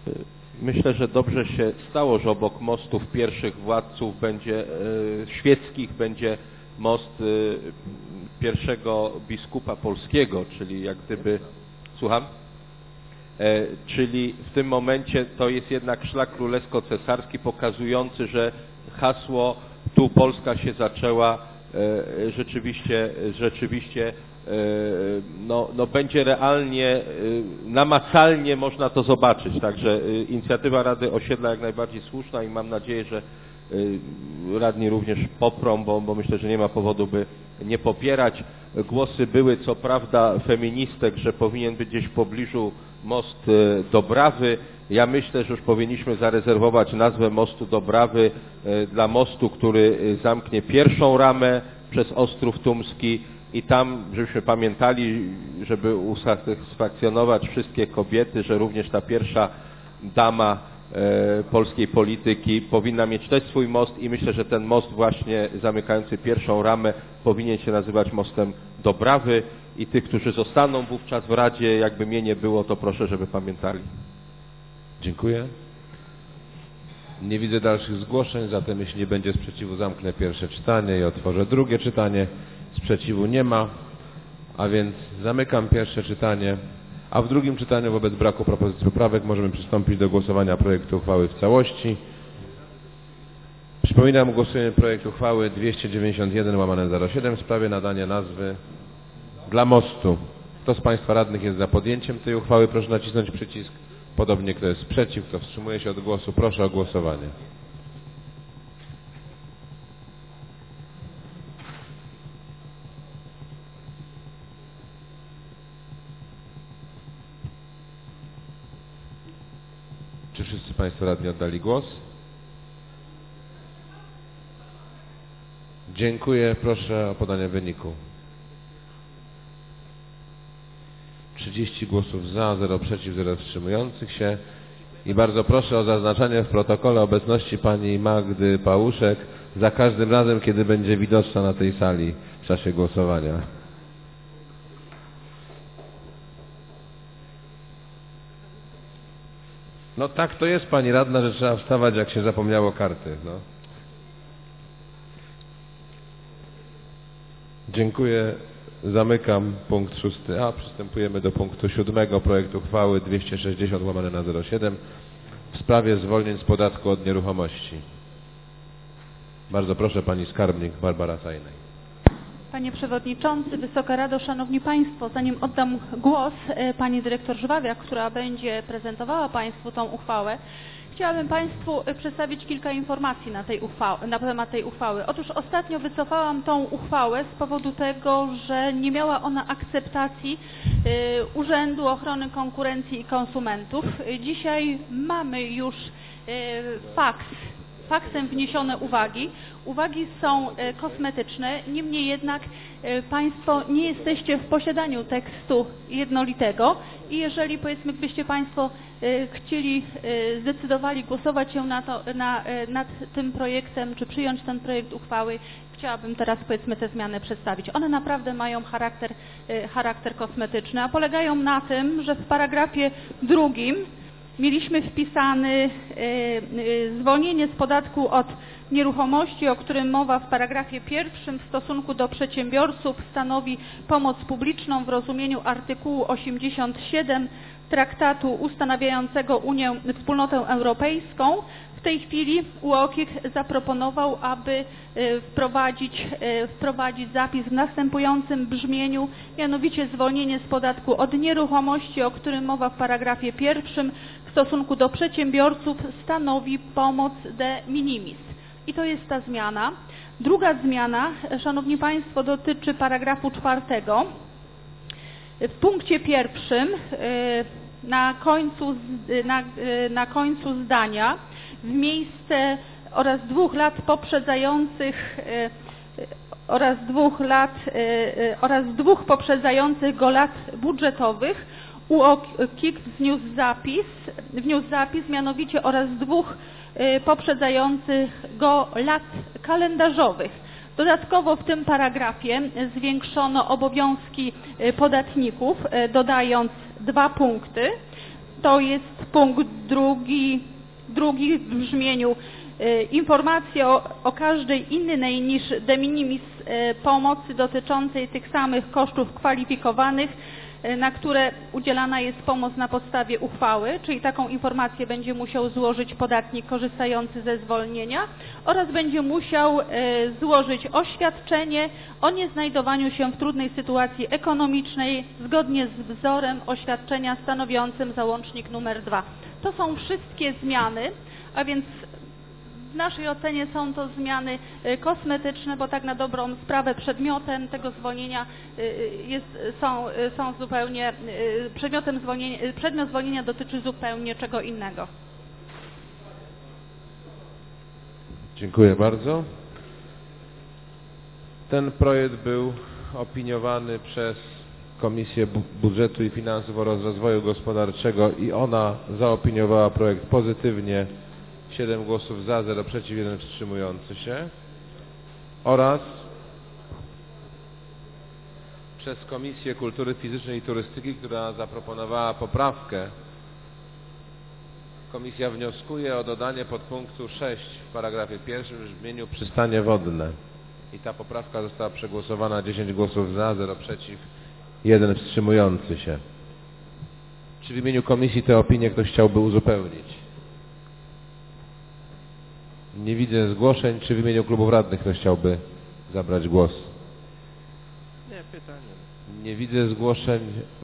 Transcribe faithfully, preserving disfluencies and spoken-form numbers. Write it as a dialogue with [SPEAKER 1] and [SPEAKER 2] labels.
[SPEAKER 1] Myślę, że dobrze się stało, że obok mostów pierwszych władców będzie, świeckich będzie most pierwszego biskupa polskiego, czyli jak gdyby, słucham? E, czyli w tym momencie to jest jednak szlak królewsko-cesarski pokazujący, że hasło tu Polska się zaczęła e, rzeczywiście, rzeczywiście e, no, no będzie realnie, e, namacalnie można to zobaczyć. Także e, inicjatywa Rady Osiedla jak najbardziej słuszna i mam nadzieję, że e, radni również poprą, bo, bo myślę, że nie ma powodu, by nie popierać. Głosy były co prawda feministek, że powinien być gdzieś w pobliżu most Dobrawy. Ja myślę, że już powinniśmy zarezerwować nazwę mostu Dobrawy dla mostu, który zamknie pierwszą ramę przez Ostrów Tumski i tam, żebyśmy pamiętali, żeby usatysfakcjonować wszystkie kobiety, że również ta pierwsza dama polskiej polityki powinna mieć też swój most i myślę, że ten most właśnie zamykający pierwszą ramę powinien się nazywać mostem Dobrawy i tych, którzy zostaną wówczas w Radzie, jakby mnie nie było, to proszę, żeby pamiętali.
[SPEAKER 2] Dziękuję. Nie widzę dalszych zgłoszeń, zatem jeśli nie będzie sprzeciwu, zamknę pierwsze czytanie i otworzę drugie czytanie. Sprzeciwu nie ma, a więc zamykam pierwsze czytanie. A w drugim czytaniu wobec braku propozycji poprawek możemy przystąpić do głosowania projektu uchwały w całości. Przypominam, głosujemy projekt uchwały dwieście dziewięćdziesiąt jeden łamane zero siedem w sprawie nadania nazwy dla mostu. Kto z Państwa radnych jest za podjęciem tej uchwały? Proszę nacisnąć przycisk. Podobnie kto jest przeciw, kto wstrzymuje się od głosu, proszę o głosowanie. Czy wszyscy Państwo radni oddali głos? Dziękuję. Proszę o podanie wyniku. trzydzieści głosów za, zero przeciw, zero wstrzymujących się. I bardzo proszę o zaznaczenie w protokole obecności pani Magdy Pałuszek za każdym razem, kiedy będzie widoczna na tej sali w czasie głosowania. No tak to jest, pani radna, że trzeba wstawać, jak się zapomniało karty. No. Dziękuję. Zamykam punkt szósty A. Przystępujemy do punktu siódmego projektu uchwały dwieście sześćdziesiąt łamane na zero siedem w sprawie zwolnień z podatku od nieruchomości. Bardzo proszę pani skarbnik Barbara Sajnej.
[SPEAKER 3] Panie Przewodniczący, Wysoka Rado, Szanowni Państwo, zanim oddam głos pani dyrektor Żwawiak, która będzie prezentowała Państwu tą uchwałę, chciałabym Państwu przedstawić kilka informacji na, tej uchwała, na temat tej uchwały. Otóż ostatnio wycofałam tą uchwałę z powodu tego, że nie miała ona akceptacji y, Urzędu Ochrony Konkurencji i Konsumentów. Dzisiaj mamy już y, faks. faksem wniesione uwagi. Uwagi są kosmetyczne, niemniej jednak Państwo nie jesteście w posiadaniu tekstu jednolitego i jeżeli powiedzmy byście Państwo chcieli, zdecydowali głosować się na to, na, nad tym projektem, czy przyjąć ten projekt uchwały, chciałabym teraz powiedzmy te zmiany przedstawić. One naprawdę mają charakter, charakter kosmetyczny, a polegają na tym, że w paragrafie drugim mieliśmy wpisany y, y, zwolnienie z podatku od nieruchomości, o którym mowa w paragrafie pierwszym w stosunku do przedsiębiorców stanowi pomoc publiczną w rozumieniu artykułu osiemdziesiąt siedem traktatu ustanawiającego Unię Wspólnotę Europejską. W tej chwili U O K I zaproponował, aby wprowadzić, wprowadzić zapis w następującym brzmieniu, mianowicie zwolnienie z podatku od nieruchomości, o którym mowa w paragrafie pierwszym w stosunku do przedsiębiorców stanowi pomoc de minimis. I to jest ta zmiana. Druga zmiana, Szanowni Państwo, dotyczy paragrafu czwartego. W punkcie pierwszym na końcu, na, na końcu zdania w miejsce oraz dwóch lat poprzedzających oraz dwóch lat oraz dwóch poprzedzających go lat budżetowych U O K I wniósł zapis, wniósł zapis mianowicie oraz dwóch poprzedzających go lat kalendarzowych. Dodatkowo w tym paragrafie zwiększono obowiązki podatników, dodając dwa punkty. to jest punkt drugi, drugi w brzmieniu informacje o, o każdej innej niż de minimis pomocy dotyczącej tych samych kosztów kwalifikowanych, na które udzielana jest pomoc na podstawie uchwały, czyli taką informację będzie musiał złożyć podatnik korzystający ze zwolnienia oraz będzie musiał złożyć oświadczenie o nieznajdowaniu się w trudnej sytuacji ekonomicznej zgodnie z wzorem oświadczenia stanowiącym załącznik numer dwa. To są wszystkie zmiany, a więc w naszej ocenie są to zmiany kosmetyczne, bo tak na dobrą sprawę przedmiotem tego zwolnienia jest, są, są zupełnie, przedmiotem zwolnienia, przedmiot zwolnienia dotyczy zupełnie czego innego.
[SPEAKER 2] Dziękuję bardzo. Ten projekt był opiniowany przez Komisję Budżetu i Finansów oraz Rozwoju Gospodarczego i ona zaopiniowała projekt pozytywnie. siedem głosów za, zero przeciw, jeden wstrzymujący się oraz przez Komisję Kultury Fizycznej i Turystyki, która zaproponowała poprawkę. Komisja wnioskuje o dodanie podpunktu sześć w paragrafie pierwszym w brzmieniu przystanie wodne i ta poprawka została przegłosowana dziesięć głosów za, zero przeciw, jeden wstrzymujący się. Czy w imieniu komisji tę opinię ktoś chciałby uzupełnić? Nie widzę zgłoszeń. Czy w imieniu klubów radnych ktoś chciałby zabrać głos?
[SPEAKER 1] Nie, pytanie.
[SPEAKER 2] Nie widzę zgłoszeń.